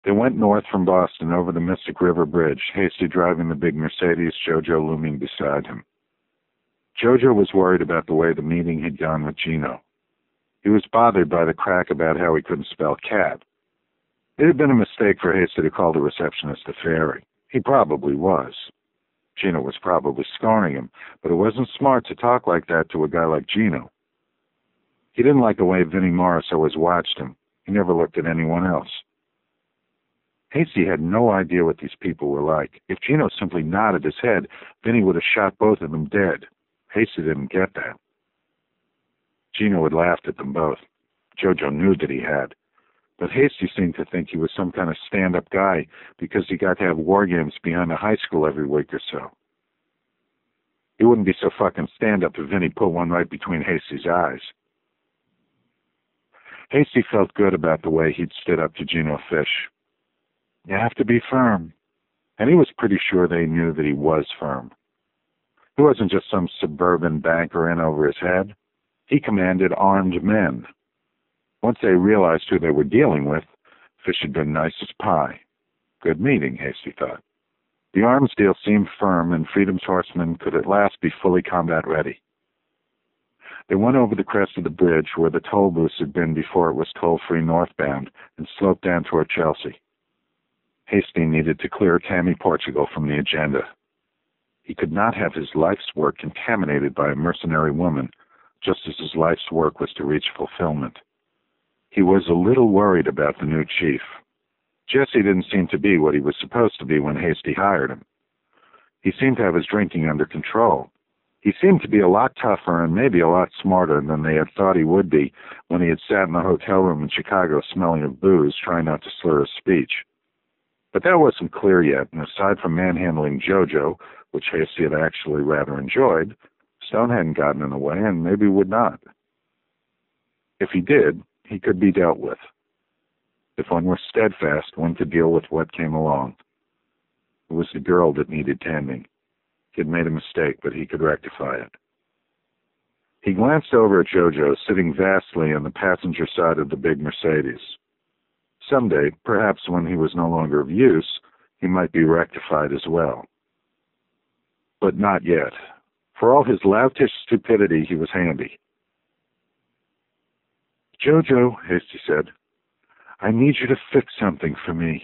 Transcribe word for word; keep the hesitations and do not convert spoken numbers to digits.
They went north from Boston over the Mystic River Bridge, Hasty driving the big Mercedes, Jojo looming beside him. Jojo was worried about the way the meeting had gone with Gino. He was bothered by the crack about how he couldn't spell cat. It had been a mistake for Hasty to call the receptionist a fairy. He probably was. Gino was probably scorning him, but it wasn't smart to talk like that to a guy like Gino. He didn't like the way Vinnie Morris always watched him. He never looked at anyone else. Hasty had no idea what these people were like. If Gino simply nodded his head, Vinnie would have shot both of them dead. Hasty didn't get that. Gino had laughed at them both. Jojo knew that he had. But Hasty seemed to think he was some kind of stand-up guy because he got to have war games behind a high school every week or so. He wouldn't be so fucking stand-up if Vinnie put one right between Hasty's eyes. Hasty felt good about the way he'd stood up to Gino Fish. You have to be firm. And he was pretty sure they knew that he was firm. He wasn't just some suburban banker in over his head. He commanded armed men. Once they realized who they were dealing with, Fish had been nice as pie. Good meeting, Hasty thought. The arms deal seemed firm, and Freedom's horsemen could at last be fully combat ready. They went over the crest of the bridge where the toll booths had been before it was toll-free northbound and sloped down toward Chelsea. Hasty needed to clear Tammy Portugal from the agenda. He could not have his life's work contaminated by a mercenary woman, just as his life's work was to reach fulfillment. He was a little worried about the new chief. Jesse didn't seem to be what he was supposed to be when Hasty hired him. He seemed to have his drinking under control. He seemed to be a lot tougher and maybe a lot smarter than they had thought he would be when he had sat in the hotel room in Chicago smelling of booze, trying not to slur his speech. But that wasn't clear yet, and aside from manhandling Jojo, which Hasty had actually rather enjoyed, Stone hadn't gotten in the way and maybe would not. If he did, he could be dealt with. If one were steadfast, one could deal with what came along. It was the girl that needed tending. He had made a mistake, but he could rectify it. He glanced over at Jojo, sitting vastly on the passenger side of the big Mercedes. Someday, perhaps when he was no longer of use, he might be rectified as well. But not yet. For all his loutish stupidity, he was handy. Jojo, Hasty said, I need you to fix something for me.